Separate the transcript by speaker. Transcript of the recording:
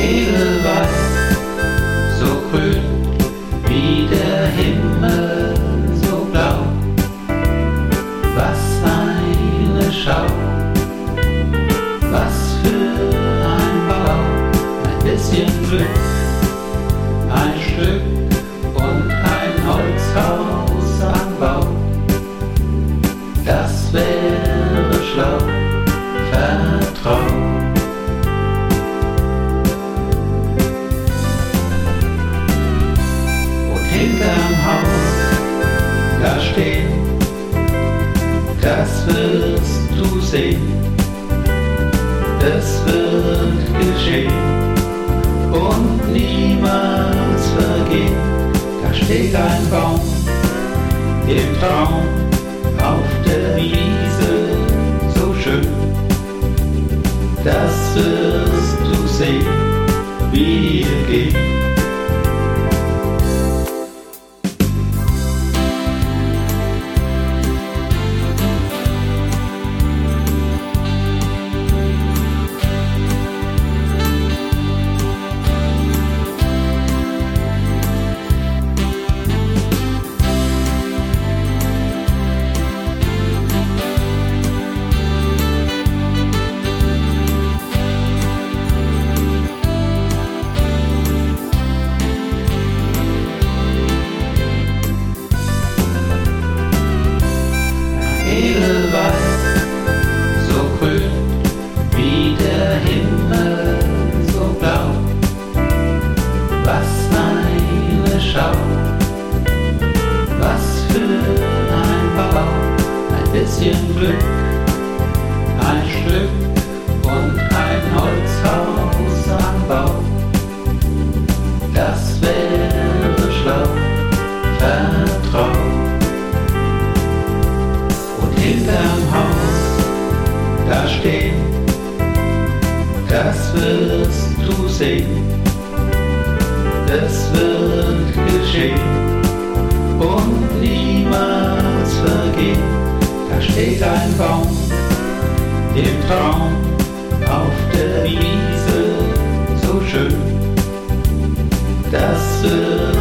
Speaker 1: Edelweiß, so grün wie der Himmel, so blau. Was eine Schau, was für ein Bau, ein bisschen Glück, ein Stück und ein Holzhaus am Bau. Das wäre schlau, vertrau. Hinterm Haus, da stehen, das wirst du sehen, es wird geschehen und niemals vergehen. Da steht ein Baum im Traum auf der Wiese, so schön, das wirst du sehen, wie wir gehen. Edelweiß, so grün wie der Himmel, so blau. Was eine Schau, was für ein Bau, ein bisschen Glück, ein Stück und ein Holzhaus am Bau. Das wäre schlau, vertrau. Hinterm Haus, da stehen, das wirst du sehen, es wird geschehen und niemals vergehen. Da steht ein Baum im Traum auf der Wiese, so schön, das wird